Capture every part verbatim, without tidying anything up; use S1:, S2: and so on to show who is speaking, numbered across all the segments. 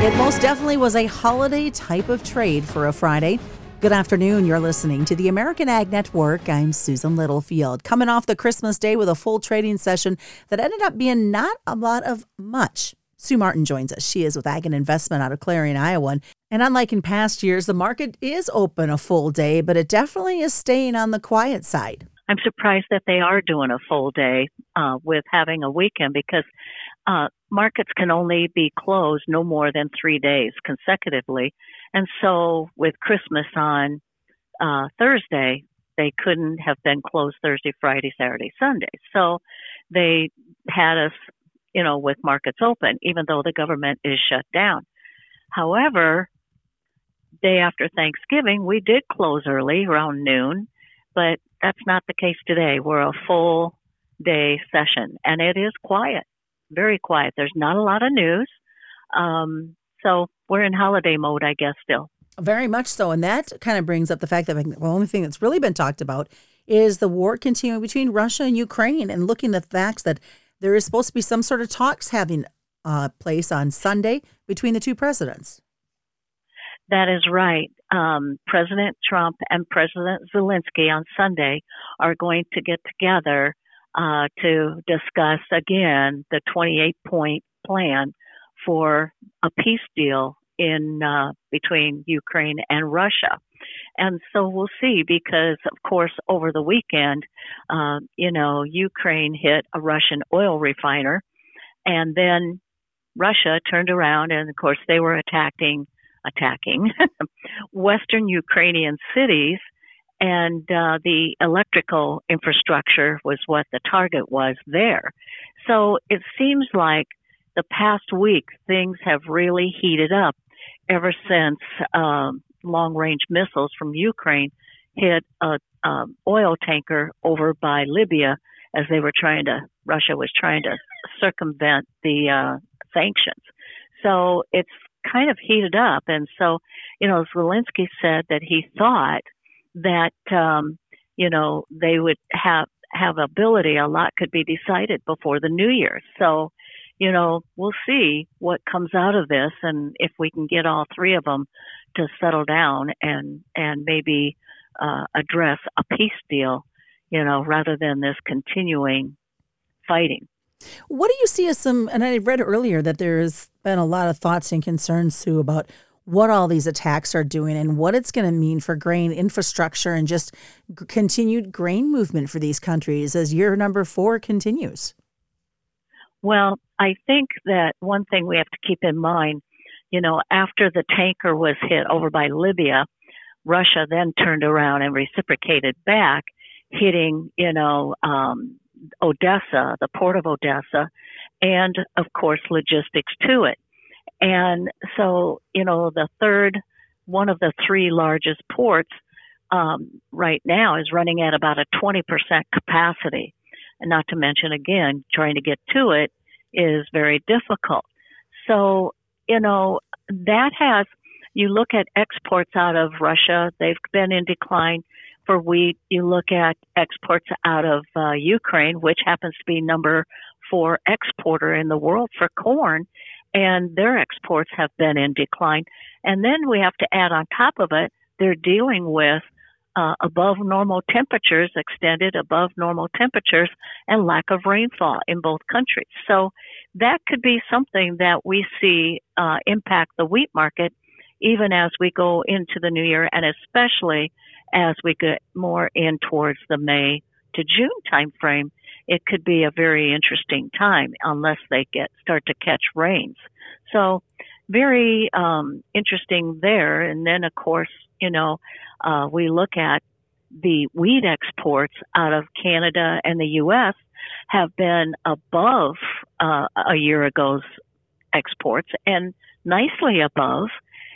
S1: It most definitely was a holiday type of trade for a Friday. Good afternoon. You're listening to the American Ag Network. I'm Susan Littlefield. Coming off the Christmas day with a full trading session that ended up being not a lot of much. Sue Martin joins us. She is with Ag and Investment out of Clarion, Iowa. And unlike in past years, the market is open a full day, but it definitely is staying on the quiet side.
S2: I'm surprised that they are doing a full day uh, with having a weekend because uh, markets can only be closed no more than three days consecutively. And so with Christmas on uh, Thursday, they couldn't have been closed Thursday, Friday, Saturday, Sunday. So they had us, you know, with markets open, even though the government is shut down. However, day after Thanksgiving, we did close early around noon, but that's not the case today. We're a full day session, and it is quiet, very quiet. There's not a lot of news. Um, so we're in holiday mode, I guess, still.
S1: Very much so. And that kind of brings up the fact that the only thing that's really been talked about is the war continuing between Russia and Ukraine, and looking at the facts that there is supposed to be some sort of talks having uh, place on Sunday between the two presidents.
S2: That is right. Um, President Trump and President Zelensky on Sunday are going to get together uh, to discuss again the twenty-eight point plan for a peace deal in uh, between Ukraine and Russia. And so we'll see, because of course over the weekend, uh, you know, Ukraine hit a Russian oil refiner, and then Russia turned around and of course they were attacking attacking Western Ukrainian cities, and uh, the electrical infrastructure was what the target was there. So it seems like the past week things have really heated up ever since um, long-range missiles from Ukraine hit a um, oil tanker over by Libya as they were trying to, Russia was trying to circumvent the uh, sanctions. So it's kind of heated up. And so, you know, Zelensky said that he thought that, um, you know, they would have, have ability, a lot could be decided before the new year. So, you know, we'll see what comes out of this, and if we can get all three of them to settle down and, and maybe uh, address a peace deal, you know, rather than this continuing fighting.
S1: What do you see as some, and I read earlier that there's been a lot of thoughts and concerns, Sue, about what all these attacks are doing and what it's going to mean for grain infrastructure and just g- continued grain movement for these countries as year number four continues.
S2: Well, I think that one thing we have to keep in mind, you know, after the tanker was hit over by Libya, Russia then turned around and reciprocated back, hitting, you know, um, Odessa, the port of Odessa, and of course logistics to it. And so, you know, the third, one of the three largest ports um, right now is running at about a twenty percent capacity. And not to mention, again, trying to get to it is very difficult. So, you know, that has, you look at exports out of Russia, they've been in decline. For wheat, you look at exports out of uh, Ukraine, which happens to be number four exporter in the world for corn, and their exports have been in decline. And then we have to add on top of it, they're dealing with uh, above normal temperatures, extended above normal temperatures, and lack of rainfall in both countries. So that could be something that we see uh, impact the wheat market even as we go into the new year, and especially as we get more in towards the May to June timeframe. It could be a very interesting time unless they get start to catch rains. So very um, interesting there. And then, of course, you know, uh, we look at the wheat exports out of Canada and the U S have been above uh, a year ago's exports, and nicely above.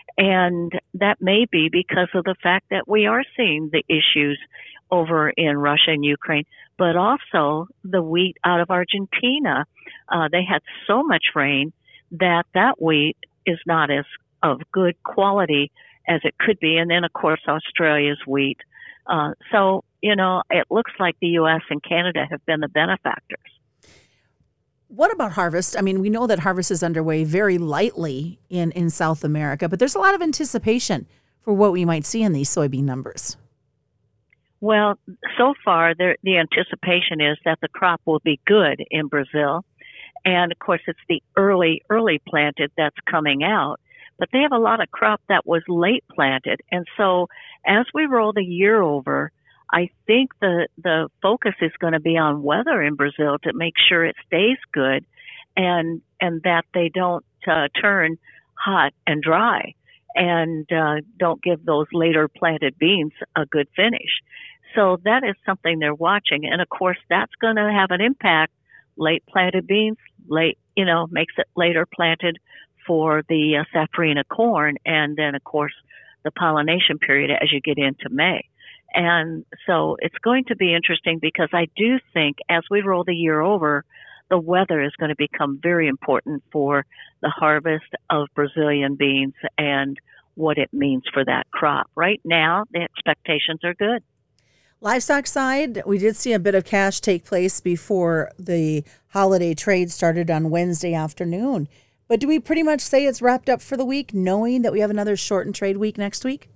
S2: And that may be because of the fact that we are seeing the issues over in Russia and Ukraine, but also the wheat out of Argentina. Uh, they had so much rain that that wheat is not as of good quality as it could be. And then, of course, Australia's wheat. Uh, so, you know, it looks like the U S and Canada have been the benefactors.
S1: What about harvest? I mean, we know that harvest is underway very lightly in, in South America, but there's a lot of anticipation for what we might see in these soybean numbers.
S2: Well, so far, there, the anticipation is that the crop will be good in Brazil. And, of course, it's the early, early planted that's coming out. But they have a lot of crop that was late planted. And so as we roll the year over, I think the, the focus is going to be on weather in Brazil to make sure it stays good and and that they don't uh, turn hot and dry and uh, don't give those later planted beans a good finish. So that is something they're watching. And, of course, that's going to have an impact. Late planted beans, late, you know, makes it later planted for the uh, safrinha corn. And then, of course, the pollination period as you get into May. And so it's going to be interesting because I do think as we roll the year over, the weather is going to become very important for the harvest of Brazilian beans and what it means for that crop. Right now, the expectations are good.
S1: Livestock side, we did see a bit of cash take place before the holiday trade started on Wednesday afternoon. But do we pretty much say it's wrapped up for the week, knowing that we have another shortened trade week next week?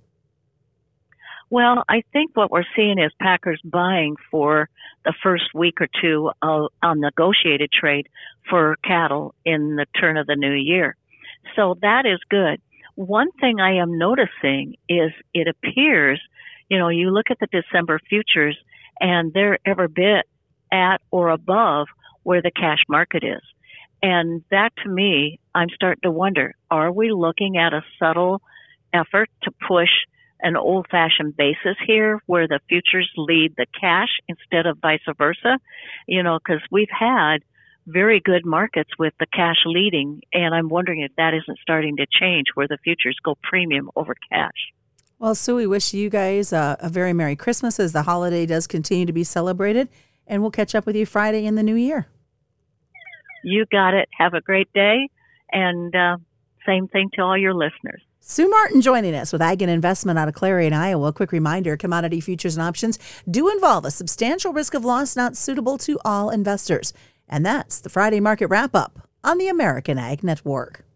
S2: Well, I think what we're seeing is packers buying for the first week or two of, on negotiated trade for cattle in the turn of the new year. So that is good. One thing I am noticing is it appears, you know, you look at the December futures and they're every bit at or above where the cash market is. And that to me, I'm starting to wonder, are we looking at a subtle effort to push an old-fashioned basis here where the futures lead the cash instead of vice versa? You know, because we've had very good markets with the cash leading, and I'm wondering if that isn't starting to change where the futures go premium over cash.
S1: Well, Sue, we wish you guys a, a very Merry Christmas as the holiday does continue to be celebrated, and we'll catch up with you Friday in the new year.
S2: You got it. Have a great day, and uh, same thing to all your listeners.
S1: Sue Martin joining us with Ag and Investment out of Clarion, Iowa. A quick reminder, commodity futures and options do involve a substantial risk of loss not suitable to all investors. And that's the Friday Market Wrap-Up on the American Ag Network.